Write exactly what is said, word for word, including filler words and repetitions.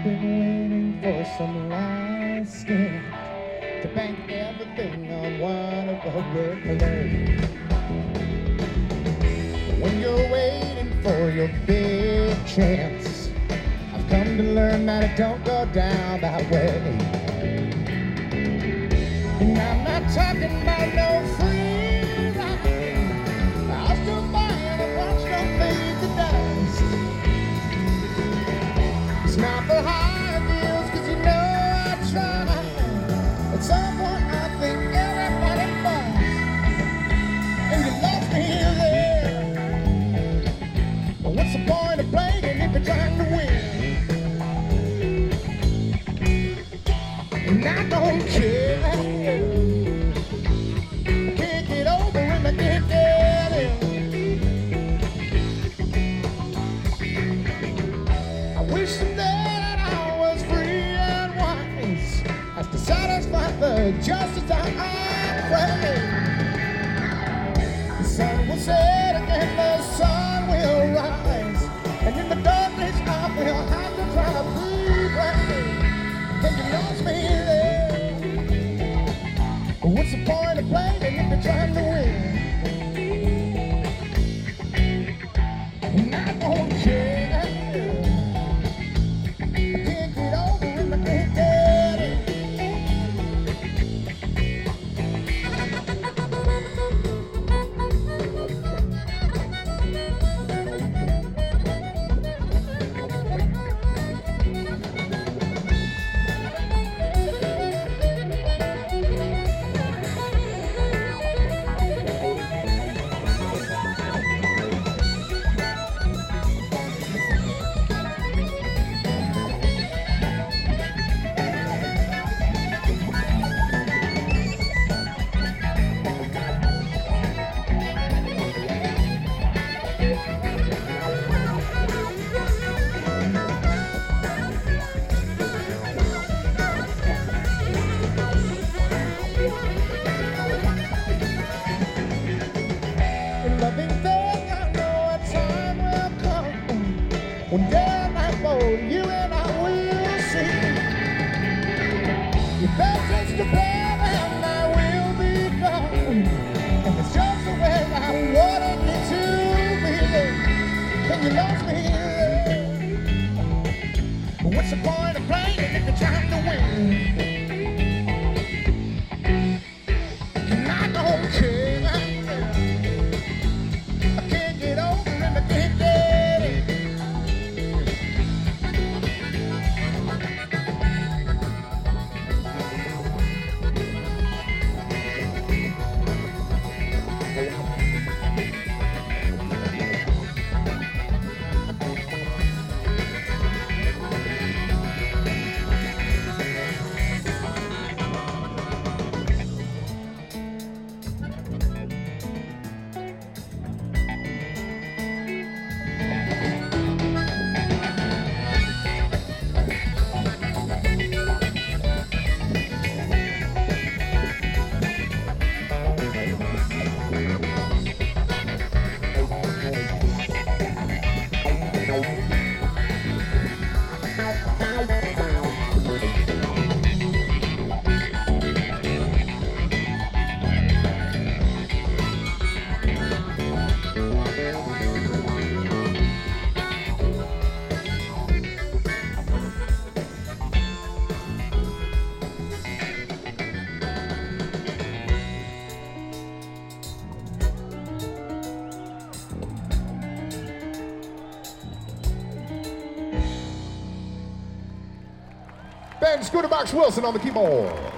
been waiting for some light skin to bank everything on one of a red alert. When you're waiting for your big chance, I've come to learn that it don't go down that way. And I'm not talking about no free ride. I'll still buy it and watch them fade to dust. It's not for high deals, cause you know I try. At some point I think everybody buys, and you lost me there. But what's the point of playing if you're trying to win? And I don't care. I can't get over him, I can't get him. I wish someday that I was free and wise, as to satisfy the justice I crave. The sun will set again, the sun will rise, and in the darkness I will have to try to be brave. And you lost me there. But what's the point of playing if you're trying to win? And I don't care. I can't get over him, I can't get it. Loving thing, I know a time will come when day and night both you and I will see. Your best is to play and I will be gone, and it's just the way I wanted it to be. And you lost me there. But what's the point of playing if you're trying to win? And I don't care. Ben Scooterbox Wilson on the keyboard.